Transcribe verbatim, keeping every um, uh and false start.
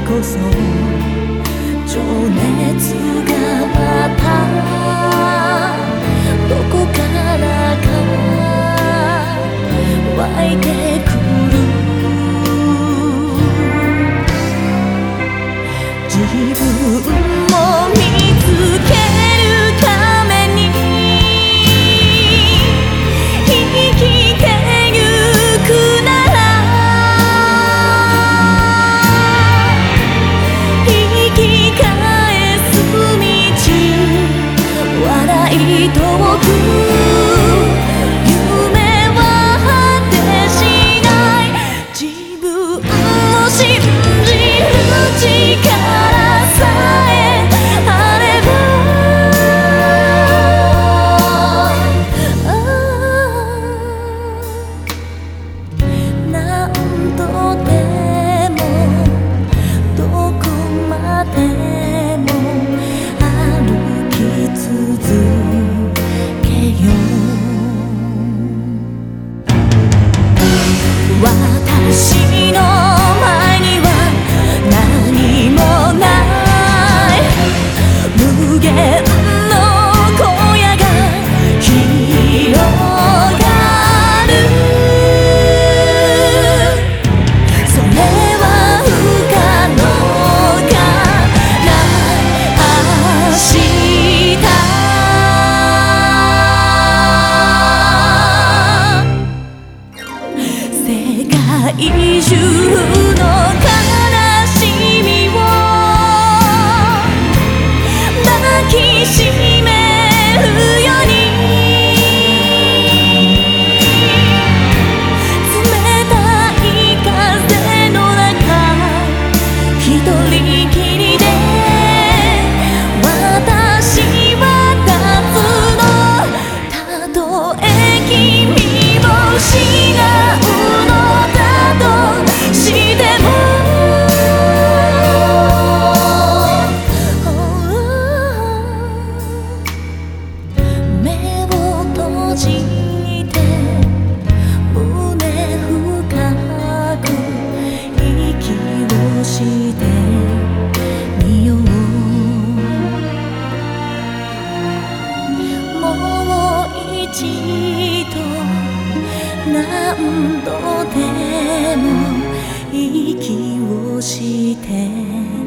こそ情熱がまたどこからか湧いてくる。自分も見つけるために生きてゆくなら生き返す道笑い遠く夢は果てしない自分を信じる力さえあれば何度でもどこまでも歩き続けよう。私の前には何もない無限の荒野が広がる。それは不可能がない明日世界中の悲しみを抱きしめるように冷たい風の中一人きりで私は立つの。たとえ君を失うのだとしても目を閉じて胸深く息をしてみよう。もう一度何度でも息をして